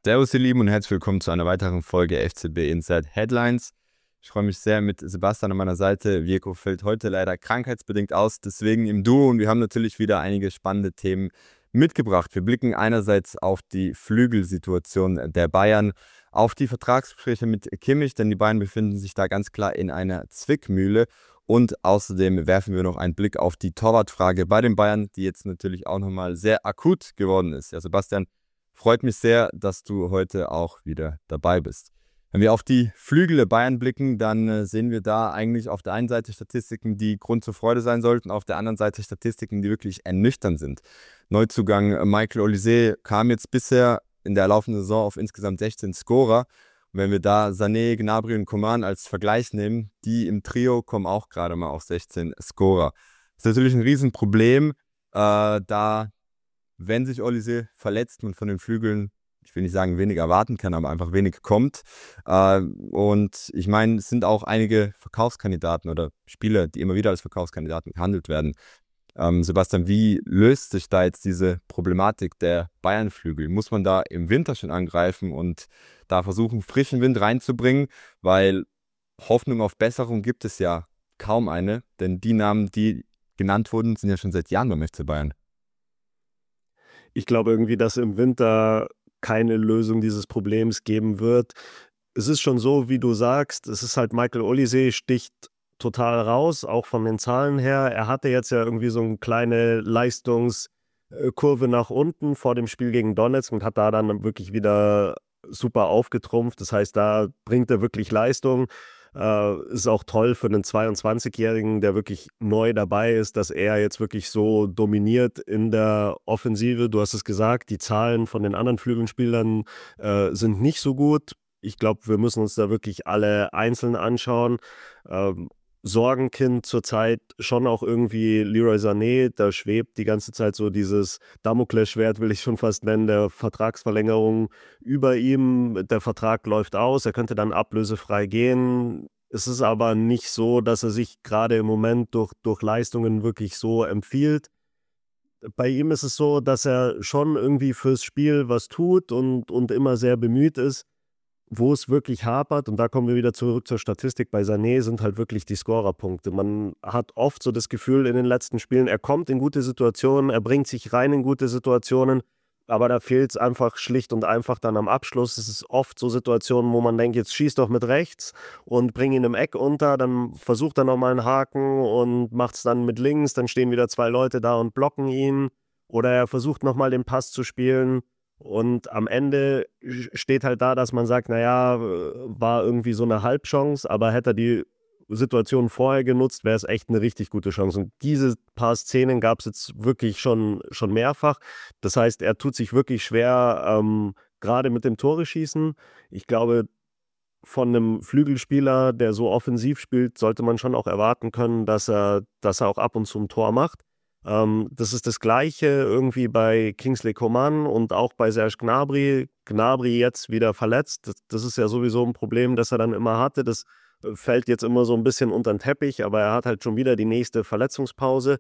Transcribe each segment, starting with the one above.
Servus, ihr Lieben, und herzlich willkommen zu einer weiteren Folge FCB Inside Headlines. Ich freue mich sehr mit Sebastian an meiner Seite. Virko fällt heute leider krankheitsbedingt aus, deswegen im Duo, und wir haben natürlich wieder einige spannende Themen mitgebracht. Wir blicken einerseits auf die Flügelsituation der Bayern, auf die Vertragsgespräche mit Kimmich, denn die Bayern befinden sich da ganz klar in einer Zwickmühle. Und außerdem werfen wir noch einen Blick auf die Torwartfrage bei den Bayern, die jetzt natürlich auch nochmal sehr akut geworden ist. Ja, Sebastian, freut mich sehr, dass du heute auch wieder dabei bist. Wenn wir auf die Flügel der Bayern blicken, dann sehen wir da eigentlich auf der einen Seite Statistiken, die Grund zur Freude sein sollten, auf der anderen Seite Statistiken, die wirklich ernüchternd sind. Neuzugang Michael Olise kam jetzt bisher in der laufenden Saison auf insgesamt 16 Scorer. Und wenn wir da Sané, Gnabry und Coman als Vergleich nehmen, die im Trio kommen auch gerade mal auf 16 Scorer. Das ist natürlich ein Riesenproblem, da wenn sich Olise verletzt, man von den Flügeln, ich will nicht sagen wenig erwarten kann, aber einfach wenig kommt. Und ich meine, es sind auch einige Verkaufskandidaten oder Spieler, die immer wieder als Verkaufskandidaten gehandelt werden. Sebastian, wie löst sich da jetzt diese Problematik der Bayern-Flügel? Muss man da im Winter schon angreifen und da versuchen, frischen Wind reinzubringen? Weil Hoffnung auf Besserung gibt es ja kaum eine, denn die Namen, die genannt wurden, sind ja schon seit Jahren beim FC Bayern. Ich glaube irgendwie, dass im Winter keine Lösung dieses Problems geben wird. Es ist schon so, wie du sagst, es ist halt Michael Olise sticht total raus, auch von den Zahlen her. Er hatte jetzt ja irgendwie so eine kleine Leistungskurve nach unten vor dem Spiel gegen Donetsk und hat da dann wirklich wieder super aufgetrumpft. Das heißt, da bringt er wirklich Leistung. Ist auch toll für einen 22-Jährigen, der wirklich neu dabei ist, dass er jetzt wirklich so dominiert in der Offensive. Du hast es gesagt, die Zahlen von den anderen Flügelspielern sind nicht so gut. Ich glaube, wir müssen uns da wirklich alle einzeln anschauen. Sorgenkind zurzeit schon auch irgendwie Leroy Sané. Da schwebt die ganze Zeit so dieses Damoklesschwert, will ich schon fast nennen, der Vertragsverlängerung über ihm. Der Vertrag läuft aus, er könnte dann ablösefrei gehen. Es ist aber nicht so, dass er sich gerade im Moment durch Leistungen wirklich so empfiehlt. Bei ihm ist es so, dass er schon irgendwie fürs Spiel was tut und immer sehr bemüht ist. Wo es wirklich hapert, und da kommen wir wieder zurück zur Statistik bei Sané, sind halt wirklich die Scorerpunkte. Man hat oft so das Gefühl in den letzten Spielen, er kommt in gute Situationen, er bringt sich rein in gute Situationen, aber da fehlt es einfach schlicht und einfach dann am Abschluss. Es ist oft so Situationen, wo man denkt, jetzt schieß doch mit rechts und bring ihn im Eck unter, dann versucht er nochmal einen Haken und macht es dann mit links, dann stehen wieder zwei Leute da und blocken ihn. Oder er versucht nochmal den Pass zu spielen. Und am Ende steht halt da, dass man sagt, naja, war irgendwie so eine Halbchance, aber hätte er die Situation vorher genutzt, wäre es echt eine richtig gute Chance. Und diese paar Szenen gab es jetzt wirklich schon mehrfach. Das heißt, er tut sich wirklich schwer, gerade mit dem Tore schießen. Ich glaube, von einem Flügelspieler, der so offensiv spielt, sollte man schon auch erwarten können, dass er auch ab und zu ein Tor macht. Das ist das Gleiche irgendwie bei Kingsley Coman und auch bei Serge Gnabry. Gnabry jetzt wieder verletzt. Das ist ja sowieso ein Problem, das er dann immer hatte. Das fällt jetzt immer so ein bisschen unter den Teppich, aber er hat halt schon wieder die nächste Verletzungspause.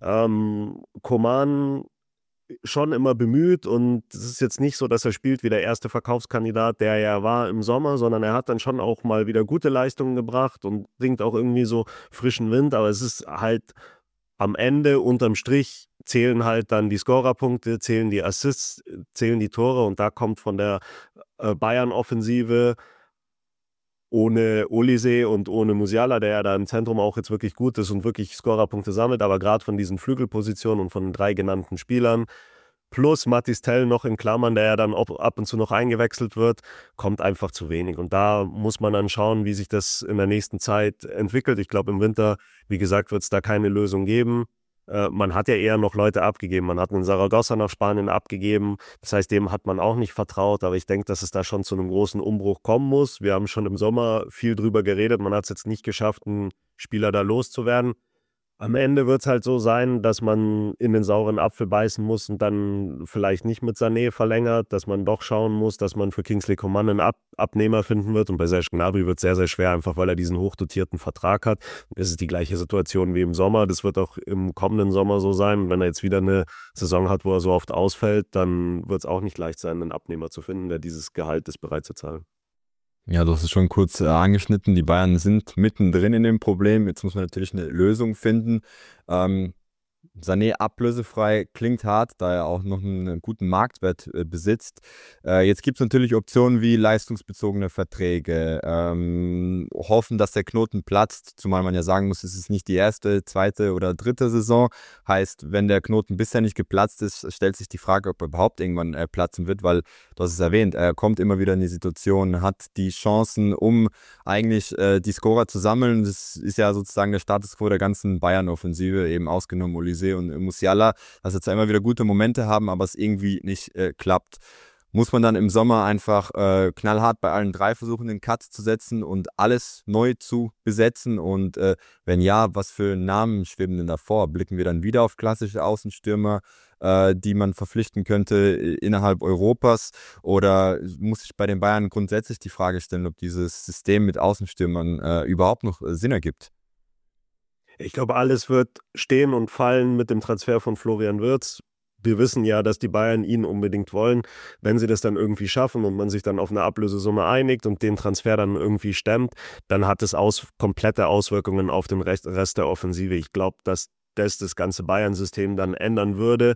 Coman schon immer bemüht, und es ist jetzt nicht so, dass er spielt wie der erste Verkaufskandidat, der er war im Sommer, sondern er hat dann schon auch mal wieder gute Leistungen gebracht und bringt auch irgendwie so frischen Wind, aber es ist halt am Ende, unterm Strich, zählen halt dann die Scorerpunkte, zählen die Assists, zählen die Tore, und da kommt von der Bayern-Offensive ohne Olise und ohne Musiala, der ja da im Zentrum auch jetzt wirklich gut ist und wirklich Scorerpunkte sammelt, aber gerade von diesen Flügelpositionen und von den drei genannten Spielern, plus Mathys Tel noch in Klammern, der ja dann ab und zu noch eingewechselt wird, kommt einfach zu wenig. Und da muss man dann schauen, wie sich das in der nächsten Zeit entwickelt. Ich glaube, im Winter, wie gesagt, wird es da keine Lösung geben. Man hat ja eher noch Leute abgegeben. Man hat einen Saragossa nach Spanien abgegeben. Das heißt, dem hat man auch nicht vertraut. Aber ich denke, dass es da schon zu einem großen Umbruch kommen muss. Wir haben schon im Sommer viel drüber geredet. Man hat es jetzt nicht geschafft, einen Spieler da loszuwerden. Am Ende wird es halt so sein, dass man in den sauren Apfel beißen muss und dann vielleicht nicht mit Sané verlängert, dass man doch schauen muss, dass man für Kingsley Coman einen Abnehmer finden wird. Und bei Serge Gnabry wird es sehr, sehr schwer, einfach weil er diesen hochdotierten Vertrag hat. Es ist die gleiche Situation wie im Sommer. Das wird auch im kommenden Sommer so sein. Und wenn er jetzt wieder eine Saison hat, wo er so oft ausfällt, dann wird es auch nicht leicht sein, einen Abnehmer zu finden, der dieses Gehalt ist bereit zu zahlen. Ja, du hast es schon kurz angeschnitten. Die Bayern sind mittendrin in dem Problem. Jetzt muss man natürlich eine Lösung finden. Ähm, Sané ablösefrei klingt hart, da er auch noch einen guten Marktwert besitzt. Jetzt gibt es natürlich Optionen wie leistungsbezogene Verträge, hoffen, dass der Knoten platzt, zumal man ja sagen muss, es ist nicht die erste, zweite oder dritte Saison. Heißt, wenn der Knoten bisher nicht geplatzt ist, stellt sich die Frage, ob er überhaupt irgendwann platzen wird, weil, du hast es erwähnt, er kommt immer wieder in die Situation, hat die Chancen, um eigentlich die Scorer zu sammeln. Das ist ja sozusagen der Status quo der ganzen Bayern-Offensive, eben ausgenommen Olise und Musiala, dass sie zwar immer wieder gute Momente haben, aber es irgendwie nicht klappt. Muss man dann im Sommer einfach knallhart bei allen drei versuchen, den Cut zu setzen und alles neu zu besetzen? Und wenn ja, was für Namen schweben denn davor? Blicken wir dann wieder auf klassische Außenstürmer, die man verpflichten könnte innerhalb Europas? Oder muss ich bei den Bayern grundsätzlich die Frage stellen, ob dieses System mit Außenstürmern überhaupt noch Sinn ergibt? Ich glaube, alles wird stehen und fallen mit dem Transfer von Florian Wirtz. Wir wissen ja, dass die Bayern ihn unbedingt wollen. Wenn sie das dann irgendwie schaffen und man sich dann auf eine Ablösesumme einigt und den Transfer dann irgendwie stemmt, dann hat es komplette Auswirkungen auf den Rest der Offensive. Ich glaube, dass das ganze Bayern-System dann ändern würde.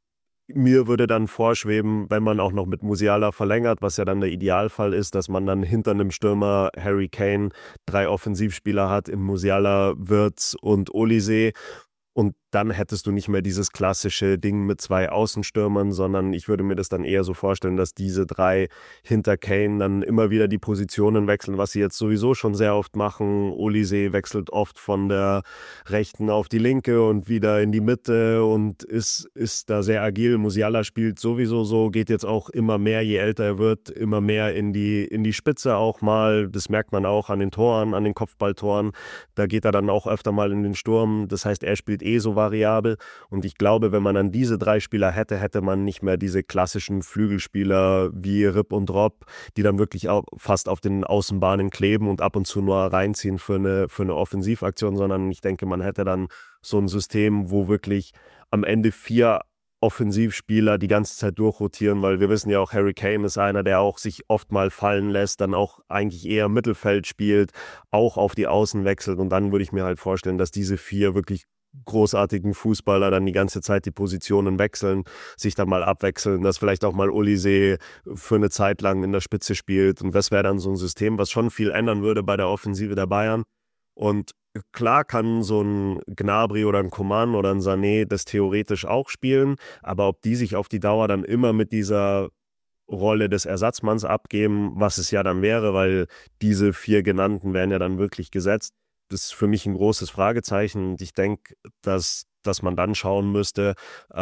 Mir würde dann vorschweben, wenn man auch noch mit Musiala verlängert, was ja dann der Idealfall ist, dass man dann hinter einem Stürmer Harry Kane 3 Offensivspieler hat, im Musiala, Wirtz und Olise. Und dann hättest du nicht mehr dieses klassische Ding mit 2 Außenstürmern, sondern ich würde mir das dann eher so vorstellen, dass diese 3 hinter Kane dann immer wieder die Positionen wechseln, was sie jetzt sowieso schon sehr oft machen. Olise wechselt oft von der rechten auf die linke und wieder in die Mitte und ist da sehr agil. Musiala spielt sowieso so, geht jetzt auch immer mehr, je älter er wird, immer mehr in die Spitze auch mal. Das merkt man auch an den Toren, an den Kopfballtoren. Da geht er dann auch öfter mal in den Sturm. Das heißt, er spielt so variabel. Und ich glaube, wenn man dann diese 3 Spieler hätte, hätte man nicht mehr diese klassischen Flügelspieler wie Rip und Rob, die dann wirklich auch fast auf den Außenbahnen kleben und ab und zu nur reinziehen für eine Offensivaktion, sondern ich denke, man hätte dann so ein System, wo wirklich am Ende 4 Offensivspieler die ganze Zeit durchrotieren, weil wir wissen ja auch, Harry Kane ist einer, der auch sich oft mal fallen lässt, dann auch eigentlich eher Mittelfeld spielt, auch auf die Außen wechselt und dann würde ich mir halt vorstellen, dass diese 4 wirklich großartigen Fußballer dann die ganze Zeit die Positionen wechseln, sich dann mal abwechseln, dass vielleicht auch mal Olise für eine Zeit lang in der Spitze spielt und das wäre dann so ein System, was schon viel ändern würde bei der Offensive der Bayern und klar kann so ein Gnabry oder ein Coman oder ein Sané das theoretisch auch spielen, aber ob die sich auf die Dauer dann immer mit dieser Rolle des Ersatzmanns abgeben, was es ja dann wäre, weil diese 4 genannten wären ja dann wirklich gesetzt. Das ist für mich ein großes Fragezeichen. Und ich denke, dass man dann schauen müsste,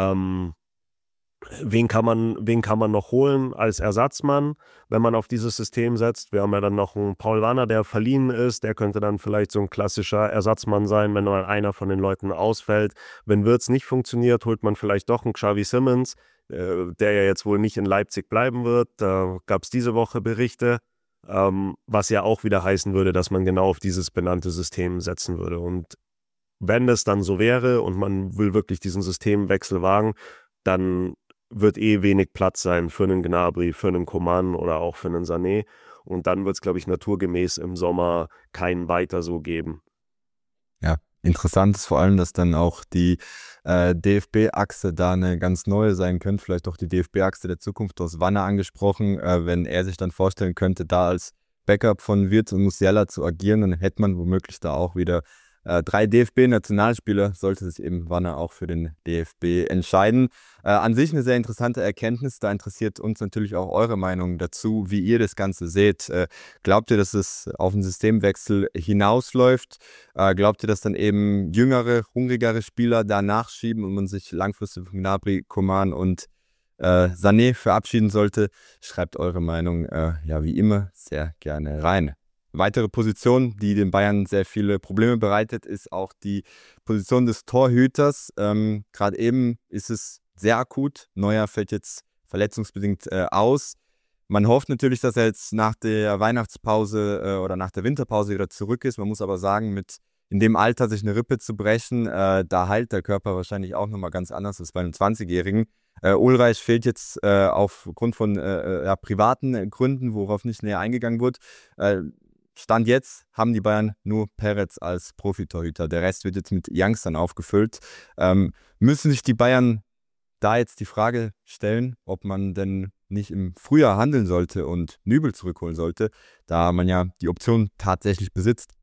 wen kann man noch holen als Ersatzmann, wenn man auf dieses System setzt. Wir haben ja dann noch einen Paul Warner, der verliehen ist. Der könnte dann vielleicht so ein klassischer Ersatzmann sein, wenn mal einer von den Leuten ausfällt. Wenn Wirtz nicht funktioniert, holt man vielleicht doch einen Xavi Simons, der ja jetzt wohl nicht in Leipzig bleiben wird. Da gab es diese Woche Berichte. Was ja auch wieder heißen würde, dass man genau auf dieses benannte System setzen würde. Und wenn das dann so wäre und man will wirklich diesen Systemwechsel wagen, dann wird wenig Platz sein für einen Gnabry, für einen Coman oder auch für einen Sané. Und dann wird es, glaube ich, naturgemäß im Sommer keinen weiter so geben. Ja, interessant ist vor allem, dass dann auch die DFB-Achse da eine ganz neue sein könnte, vielleicht auch die DFB-Achse der Zukunft. Du hast Wanne angesprochen, wenn er sich dann vorstellen könnte, da als Backup von Wirtz und Musiala zu agieren, dann hätte man womöglich da auch wieder 3 DFB-Nationalspieler, sollte sich eben Wanne auch für den DFB entscheiden. An sich eine sehr interessante Erkenntnis, da interessiert uns natürlich auch eure Meinung dazu, wie ihr das Ganze seht. Glaubt ihr, dass es auf einen Systemwechsel hinausläuft? Glaubt ihr, dass dann eben jüngere, hungrigere Spieler da nachschieben und man sich langfristig von Gnabry, Coman und Sané verabschieden sollte? Schreibt eure Meinung, ja wie immer, sehr gerne rein. Weitere Position, die den Bayern sehr viele Probleme bereitet, ist auch die Position des Torhüters. Gerade eben ist es sehr akut. Neuer fällt jetzt verletzungsbedingt aus. Man hofft natürlich, dass er jetzt nach der Weihnachtspause oder nach der Winterpause wieder zurück ist. Man muss aber sagen, mit in dem Alter sich eine Rippe zu brechen, da heilt der Körper wahrscheinlich auch nochmal ganz anders als bei einem 20-Jährigen. Ulreich fehlt jetzt aufgrund von privaten Gründen, worauf nicht näher eingegangen wird. Stand jetzt haben die Bayern nur Peretz als Profitorhüter. Der Rest wird jetzt mit Youngstern aufgefüllt. Müssen sich die Bayern da jetzt die Frage stellen, ob man denn nicht im Frühjahr handeln sollte und Nübel zurückholen sollte, da man ja die Option tatsächlich besitzt.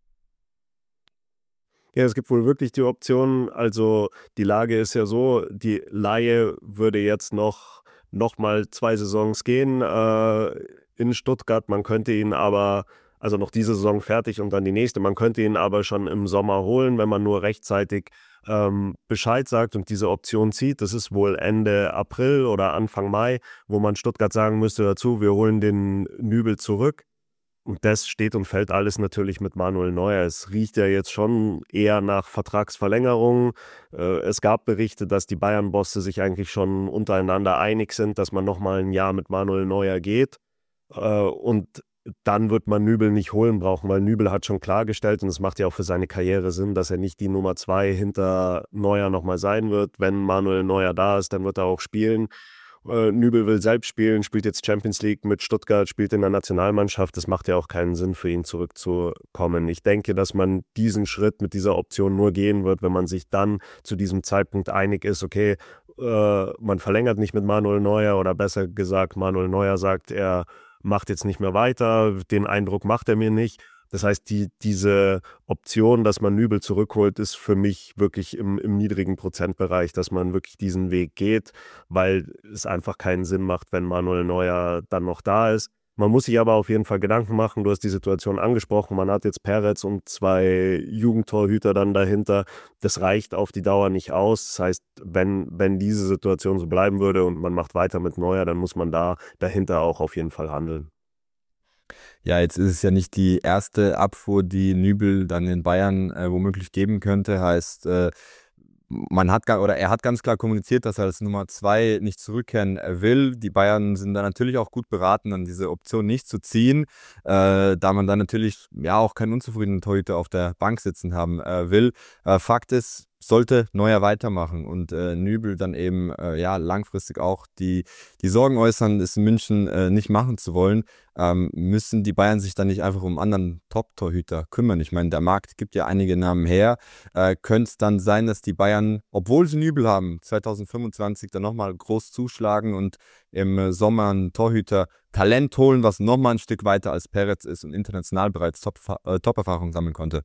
Ja, es gibt wohl wirklich die Option. Also die Lage ist ja so, die Leihe würde jetzt noch mal 2 Saisons gehen in Stuttgart. Man könnte ihn aber, also noch diese Saison fertig und dann die nächste, man könnte ihn aber schon im Sommer holen, wenn man nur rechtzeitig Bescheid sagt und diese Option zieht. Das ist wohl Ende April oder Anfang Mai, wo man Stuttgart sagen müsste dazu, wir holen den Nübel zurück. Und das steht und fällt alles natürlich mit Manuel Neuer. Es riecht ja jetzt schon eher nach Vertragsverlängerung. Es gab Berichte, dass die Bayern-Bosse sich eigentlich schon untereinander einig sind, dass man nochmal ein Jahr mit Manuel Neuer geht. Und dann wird man Nübel nicht holen brauchen, weil Nübel hat schon klargestellt, und es macht ja auch für seine Karriere Sinn, dass er nicht die Nummer 2 hinter Neuer nochmal sein wird. Wenn Manuel Neuer da ist, dann wird er auch spielen. Nübel will selbst spielen, spielt jetzt Champions League mit Stuttgart, spielt in der Nationalmannschaft. Das macht ja auch keinen Sinn für ihn zurückzukommen. Ich denke, dass man diesen Schritt mit dieser Option nur gehen wird, wenn man sich dann zu diesem Zeitpunkt einig ist, okay, man verlängert nicht mit Manuel Neuer, oder besser gesagt, Manuel Neuer sagt, er macht jetzt nicht mehr weiter, den Eindruck macht er mir nicht. Das heißt, diese Option, dass man Nübel zurückholt, ist für mich wirklich im niedrigen Prozentbereich, dass man wirklich diesen Weg geht, weil es einfach keinen Sinn macht, wenn Manuel Neuer dann noch da ist. Man muss sich aber auf jeden Fall Gedanken machen. Du hast die Situation angesprochen. Man hat jetzt Peretz und 2 Jugendtorhüter dann dahinter. Das reicht auf die Dauer nicht aus. Das heißt, wenn diese Situation so bleiben würde und man macht weiter mit Neuer, dann muss man dahinter auch auf jeden Fall handeln. Ja, jetzt ist es ja nicht die erste Abfuhr, die Nübel dann in Bayern womöglich geben könnte. Heißt, er hat ganz klar kommuniziert, dass er als Nummer 2 nicht zurückkehren will. Die Bayern sind dann natürlich auch gut beraten, dann diese Option nicht zu ziehen, da man dann natürlich ja auch keinen unzufriedenen Torhüter auf der Bank sitzen haben will. Fakt ist, sollte Neuer weitermachen und Nübel dann eben langfristig auch die Sorgen äußern, es in München nicht machen zu wollen, müssen die Bayern sich dann nicht einfach um anderen Top-Torhüter kümmern. Ich meine, der Markt gibt ja einige Namen her. Könnte es dann sein, dass die Bayern, obwohl sie Nübel haben, 2025 dann nochmal groß zuschlagen und im Sommer einen Torhüter Talent holen, was nochmal ein Stück weiter als Peretz ist und international bereits Top-Erfahrung sammeln konnte?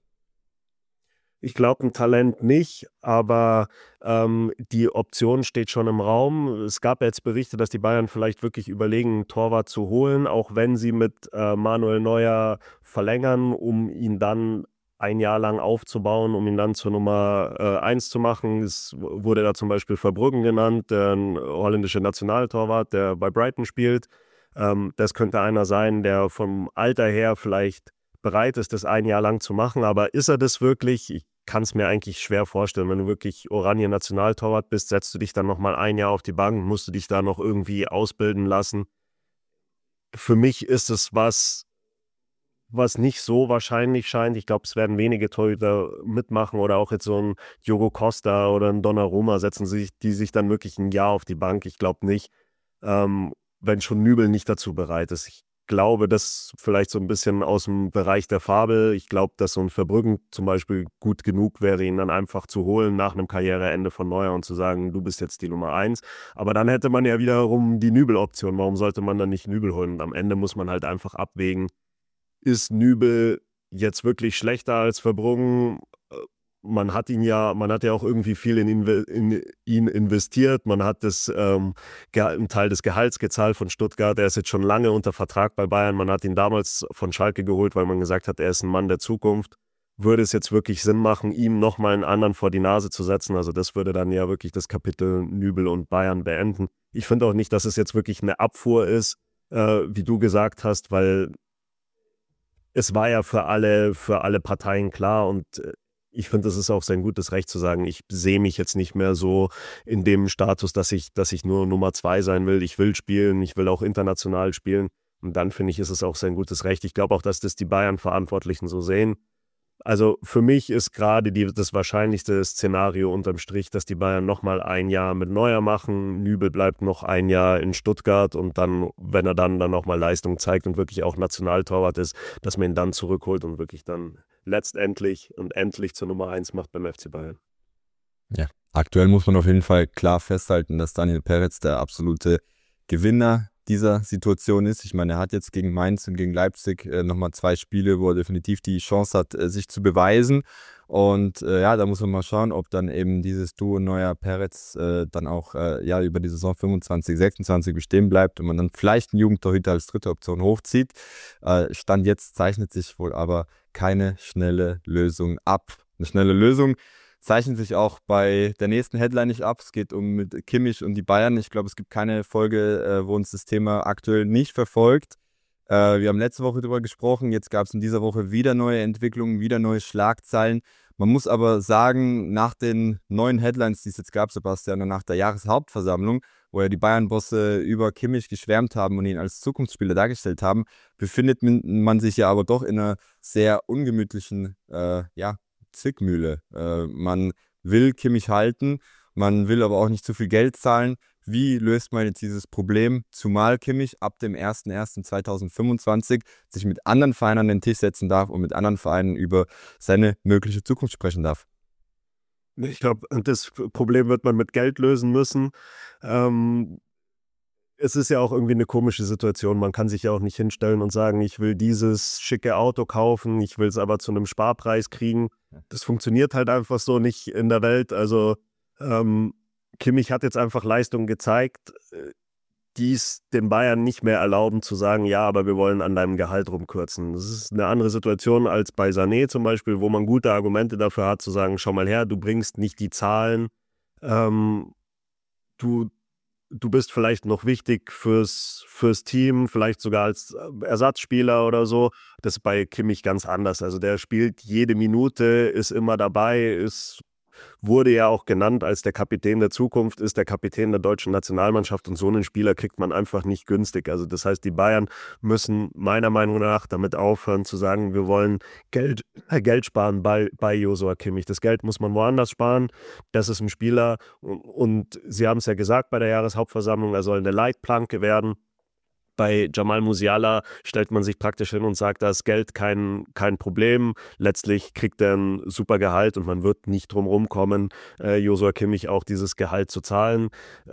Ich glaube, ein Talent nicht, aber die Option steht schon im Raum. Es gab jetzt Berichte, dass die Bayern vielleicht wirklich überlegen, einen Torwart zu holen, auch wenn sie mit Manuel Neuer verlängern, um ihn dann ein Jahr lang aufzubauen, um ihn dann zur Nummer 1 zu machen. Es wurde da zum Beispiel Verbruggen genannt, der ein holländischer Nationaltorwart, der bei Brighton spielt. Das könnte einer sein, der vom Alter her vielleicht bereit ist, das ein Jahr lang zu machen. Aber ist er das wirklich? Ich kann es mir eigentlich schwer vorstellen. Wenn du wirklich Oranje-Nationaltorwart bist, setzt du dich dann nochmal ein Jahr auf die Bank, musst du dich da noch irgendwie ausbilden lassen. Für mich ist es was nicht so wahrscheinlich scheint. Ich glaube, es werden wenige Torhüter mitmachen, oder auch jetzt so ein Diogo Costa oder ein Donnarumma die sich dann wirklich ein Jahr auf die Bank. Ich glaube nicht, wenn schon Nübel nicht dazu bereit ist. Ich glaube, das vielleicht so ein bisschen aus dem Bereich der Fabel. Ich glaube, dass so ein Verbruggen zum Beispiel gut genug wäre, ihn dann einfach zu holen nach einem Karriereende von Neuer und zu sagen, du bist jetzt die Nummer 1. Aber dann hätte man ja wiederum die Nübel-Option. Warum sollte man dann nicht Nübel holen? Und am Ende muss man halt einfach abwägen, ist Nübel jetzt wirklich schlechter als Verbruggen? Man hat ja auch irgendwie viel in ihn investiert. Man hat einen Teil des Gehalts gezahlt von Stuttgart. Er ist jetzt schon lange unter Vertrag bei Bayern. Man hat ihn damals von Schalke geholt, weil man gesagt hat, er ist ein Mann der Zukunft. Würde es jetzt wirklich Sinn machen, ihm nochmal einen anderen vor die Nase zu setzen? Also das würde dann ja wirklich das Kapitel Nübel und Bayern beenden. Ich finde auch nicht, dass es jetzt wirklich eine Abfuhr ist, wie du gesagt hast, weil es war ja für alle Parteien klar und ich finde, das ist auch sein gutes Recht zu sagen, ich sehe mich jetzt nicht mehr so in dem Status, dass ich nur Nummer 2 sein will. Ich will spielen, ich will auch international spielen. Und dann finde ich, ist es auch sein gutes Recht. Ich glaube auch, dass das die Bayern-Verantwortlichen so sehen. Also für mich ist gerade das wahrscheinlichste Szenario unterm Strich, dass die Bayern nochmal ein Jahr mit Neuer machen. Nübel bleibt noch ein Jahr in Stuttgart und dann, wenn er dann nochmal Leistung zeigt und wirklich auch Nationaltorwart ist, dass man ihn dann zurückholt und wirklich dann letztendlich und endlich zur Nummer 1 macht beim FC Bayern. Ja, aktuell muss man auf jeden Fall klar festhalten, dass Daniel Peretz der absolute Gewinner dieser Situation ist. Ich meine, er hat jetzt gegen Mainz und gegen Leipzig nochmal 2 Spiele, wo er definitiv die Chance hat, sich zu beweisen. Und ja, da muss man mal schauen, ob dann eben dieses Duo Neuer-Peretz dann auch ja, über die Saison 25, 26 bestehen bleibt und man dann vielleicht einen Jugendtorhüter als dritte Option hochzieht. Stand jetzt zeichnet sich wohl aber keine schnelle Lösung ab. Eine schnelle Lösung zeichnet sich auch bei der nächsten Headline nicht ab. Es geht um mit Kimmich und die Bayern. Ich glaube, es gibt keine Folge, wo uns das Thema aktuell nicht verfolgt. Wir haben letzte Woche darüber gesprochen. Jetzt gab es in dieser Woche wieder neue Entwicklungen, wieder neue Schlagzeilen. Man muss aber sagen, nach den neuen Headlines, die es jetzt gab, Sebastian, und nach der Jahreshauptversammlung, wo ja die Bayern-Bosse über Kimmich geschwärmt haben und ihn als Zukunftsspieler dargestellt haben, befindet man sich ja aber doch in einer sehr ungemütlichen Zwickmühle. Man will Kimmich halten, man will aber auch nicht zu viel Geld zahlen. Wie löst man jetzt dieses Problem, zumal Kimmich ab dem 01.01.2025 sich mit anderen Vereinen an den Tisch setzen darf und mit anderen Vereinen über seine mögliche Zukunft sprechen darf? Ich glaube, das Problem wird man mit Geld lösen müssen. Es ist ja auch irgendwie eine komische Situation. Man kann sich ja auch nicht hinstellen und sagen, ich will dieses schicke Auto kaufen, ich will es aber zu einem Sparpreis kriegen. Das funktioniert halt einfach so nicht in der Welt. Also Kimmich hat jetzt einfach Leistungen gezeigt, die es den Bayern nicht mehr erlauben zu sagen, ja, aber wir wollen an deinem Gehalt rumkürzen. Das ist eine andere Situation als bei Sané zum Beispiel, wo man gute Argumente dafür hat, zu sagen, schau mal her, du bringst nicht die Zahlen, du bist vielleicht noch wichtig fürs Team, vielleicht sogar als Ersatzspieler oder so. Das ist bei Kimmich ganz anders. Also der spielt jede Minute, ist immer dabei, wurde ja auch genannt als der Kapitän der Zukunft, ist der Kapitän der deutschen Nationalmannschaft und so einen Spieler kriegt man einfach nicht günstig. Also das heißt, die Bayern müssen meiner Meinung nach damit aufhören zu sagen, wir wollen Geld sparen bei Joshua Kimmich. Das Geld muss man woanders sparen. Das ist ein Spieler und Sie haben es ja gesagt bei der Jahreshauptversammlung, er soll eine Leitplanke werden. Bei Jamal Musiala stellt man sich praktisch hin und sagt, da ist Geld kein Problem. Letztlich kriegt er ein super Gehalt und man wird nicht drum rumkommen, Joshua Kimmich auch dieses Gehalt zu zahlen,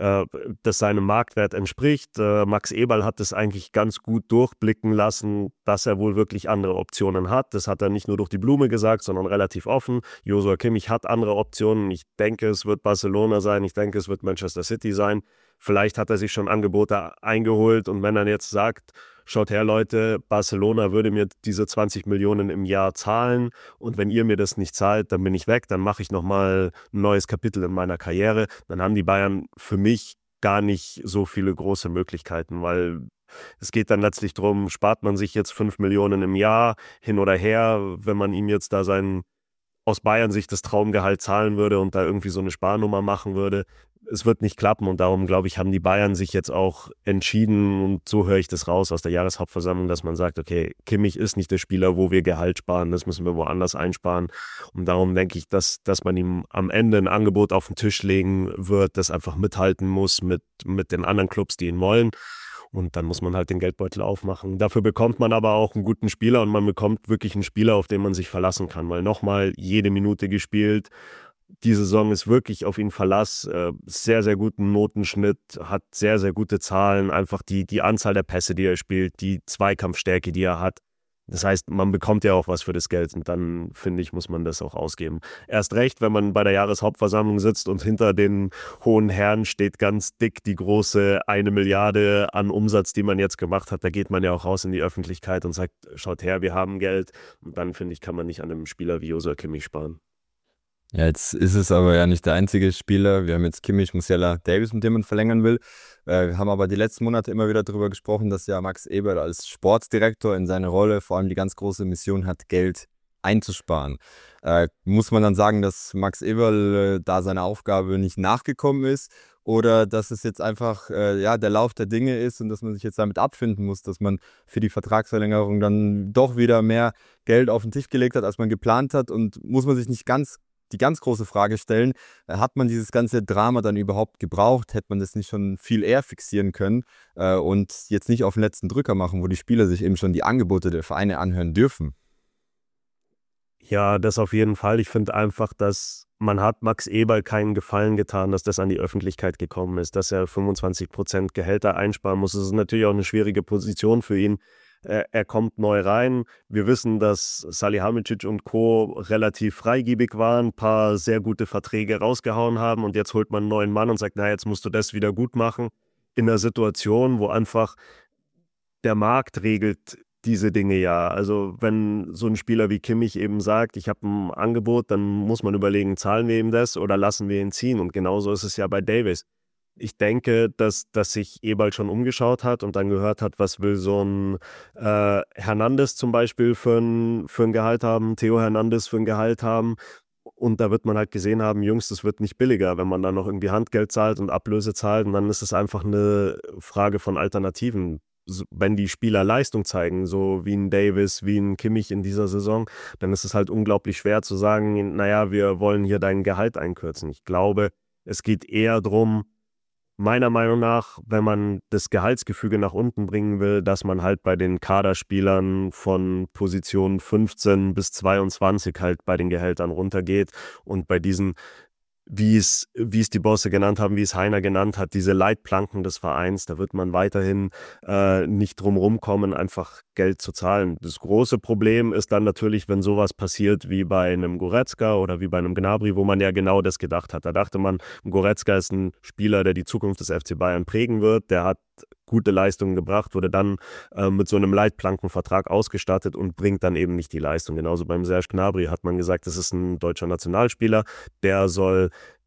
das seinem Marktwert entspricht. Max Eberl hat es eigentlich ganz gut durchblicken lassen, dass er wohl wirklich andere Optionen hat. Das hat er nicht nur durch die Blume gesagt, sondern relativ offen. Joshua Kimmich hat andere Optionen. Ich denke, es wird Barcelona sein. Ich denke, es wird Manchester City sein. Vielleicht hat er sich schon Angebote eingeholt und wenn er jetzt sagt, schaut her Leute, Barcelona würde mir diese 20 Millionen im Jahr zahlen und wenn ihr mir das nicht zahlt, dann bin ich weg, dann mache ich nochmal ein neues Kapitel in meiner Karriere, dann haben die Bayern für mich gar nicht so viele große Möglichkeiten, weil es geht dann letztlich darum, spart man sich jetzt 5 Millionen im Jahr hin oder her, wenn man ihm jetzt da aus Bayern sich das Traumgehalt zahlen würde und da irgendwie so eine Sparnummer machen würde. Es wird nicht klappen und darum, glaube ich, haben die Bayern sich jetzt auch entschieden und so höre ich das raus aus der Jahreshauptversammlung, dass man sagt, okay, Kimmich ist nicht der Spieler, wo wir Gehalt sparen, das müssen wir woanders einsparen und darum denke ich, dass man ihm am Ende ein Angebot auf den Tisch legen wird, das einfach mithalten muss mit den anderen Clubs, die ihn wollen. Und dann muss man halt den Geldbeutel aufmachen. Dafür bekommt man aber auch einen guten Spieler und man bekommt wirklich einen Spieler, auf den man sich verlassen kann. Weil nochmal jede Minute gespielt. Die Saison ist wirklich auf ihn Verlass. Sehr, sehr guten Notenschnitt, hat sehr, sehr gute Zahlen. Einfach die Anzahl der Pässe, die er spielt, die Zweikampfstärke, die er hat. Das heißt, man bekommt ja auch was für das Geld und dann, finde ich, muss man das auch ausgeben. Erst recht, wenn man bei der Jahreshauptversammlung sitzt und hinter den hohen Herren steht ganz dick die große 1 Milliarde an Umsatz, die man jetzt gemacht hat. Da geht man ja auch raus in die Öffentlichkeit und sagt, schaut her, wir haben Geld. Und dann, finde ich, kann man nicht an einem Spieler wie Joshua Kimmich sparen. Ja, jetzt ist es aber ja nicht der einzige Spieler. Wir haben jetzt Kimmich, Musiala, Davies, mit dem man verlängern will. Wir haben aber die letzten Monate immer wieder darüber gesprochen, dass ja Max Eberl als Sportdirektor in seiner Rolle vor allem die ganz große Mission hat, Geld einzusparen. Muss man dann sagen, dass Max Eberl da seiner Aufgabe nicht nachgekommen ist oder dass es jetzt einfach ja, der Lauf der Dinge ist und dass man sich jetzt damit abfinden muss, dass man für die Vertragsverlängerung dann doch wieder mehr Geld auf den Tisch gelegt hat, als man geplant hat, und muss man sich nicht die ganz große Frage stellen: Hat man dieses ganze Drama dann überhaupt gebraucht? Hätte man das nicht schon viel eher fixieren können und jetzt nicht auf den letzten Drücker machen, wo die Spieler sich eben schon die Angebote der Vereine anhören dürfen? Ja, das auf jeden Fall. Ich finde einfach, dass man hat Max Eberl keinen Gefallen getan, dass das an die Öffentlichkeit gekommen ist, dass er 25% Gehälter einsparen muss. Das ist natürlich auch eine schwierige Position für ihn. Er kommt neu rein. Wir wissen, dass Salihamidzic und Co. relativ freigebig waren, ein paar sehr gute Verträge rausgehauen haben, und jetzt holt man einen neuen Mann und sagt, na, jetzt musst du das wieder gut machen. In einer Situation, wo einfach der Markt regelt diese Dinge ja. Also wenn so ein Spieler wie Kimmich eben sagt, ich habe ein Angebot, dann muss man überlegen, zahlen wir ihm das oder lassen wir ihn ziehen? Und genauso ist es ja bei Davis. Ich denke, dass sich Eberl schon umgeschaut hat und dann gehört hat, was will so ein Hernandez zum Beispiel für ein Gehalt haben, Theo Hernandez für ein Gehalt haben. Und da wird man halt gesehen haben, Jungs, das wird nicht billiger, wenn man dann noch irgendwie Handgeld zahlt und Ablöse zahlt. Und dann ist es einfach eine Frage von Alternativen. Wenn die Spieler Leistung zeigen, so wie ein Davis, wie ein Kimmich in dieser Saison, dann ist es halt unglaublich schwer zu sagen, naja, wir wollen hier dein Gehalt einkürzen. Ich glaube, es geht eher darum, meiner Meinung nach, wenn man das Gehaltsgefüge nach unten bringen will, dass man halt bei den Kaderspielern von Position 15 bis 22 halt bei den Gehältern runtergeht, und bei diesen, wie es die Bosse genannt haben, wie es Heiner genannt hat, diese Leitplanken des Vereins, da wird man weiterhin nicht drum rumkommen, einfach Geld zu zahlen. Das große Problem ist dann natürlich, wenn sowas passiert wie bei einem Goretzka oder wie bei einem Gnabry, wo man ja genau das gedacht hat. Da dachte man, Goretzka ist ein Spieler, der die Zukunft des FC Bayern prägen wird, der hat gute Leistungen gebracht, wurde dann mit so einem Leitplankenvertrag ausgestattet und bringt dann eben nicht die Leistung. Genauso beim Serge Gnabry hat man gesagt, das ist ein deutscher Nationalspieler, der soll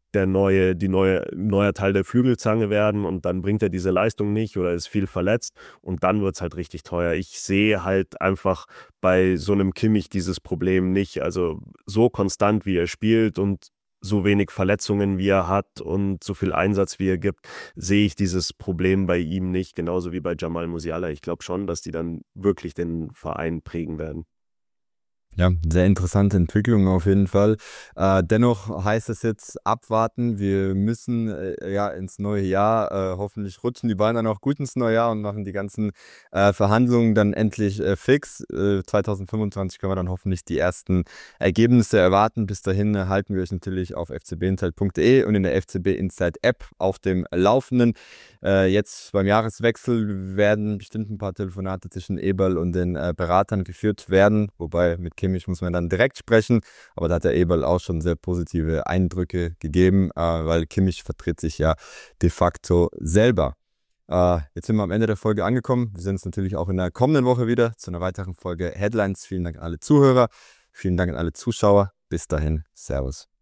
neuer Teil der Flügelzange werden, und dann bringt er diese Leistung nicht oder ist viel verletzt, und dann wird es halt richtig teuer. Ich sehe halt einfach bei so einem Kimmich dieses Problem nicht. Also so konstant, wie er spielt und so wenig Verletzungen, wie er hat und so viel Einsatz, wie er gibt, sehe ich dieses Problem bei ihm nicht, genauso wie bei Jamal Musiala. Ich glaube schon, dass die dann wirklich den Verein prägen werden. Ja, sehr interessante Entwicklung auf jeden Fall. Dennoch heißt es jetzt abwarten. Wir müssen ja ins neue Jahr. Hoffentlich rutschen die Bayern dann auch gut ins neue Jahr und machen die ganzen Verhandlungen dann endlich fix. 2025 können wir dann hoffentlich die ersten Ergebnisse erwarten. Bis dahin halten wir euch natürlich auf fcbinsight.de und in der FCB Insight App auf dem Laufenden. Jetzt beim Jahreswechsel werden bestimmt ein paar Telefonate zwischen Eberl und den Beratern geführt werden, wobei mit Kimmich muss man dann direkt sprechen, aber da hat der Eberl auch schon sehr positive Eindrücke gegeben, weil Kimmich vertritt sich ja de facto selber. Jetzt sind wir am Ende der Folge angekommen. Wir sehen uns natürlich auch in der kommenden Woche wieder zu einer weiteren Folge Headlines. Vielen Dank an alle Zuhörer, vielen Dank an alle Zuschauer. Bis dahin, Servus.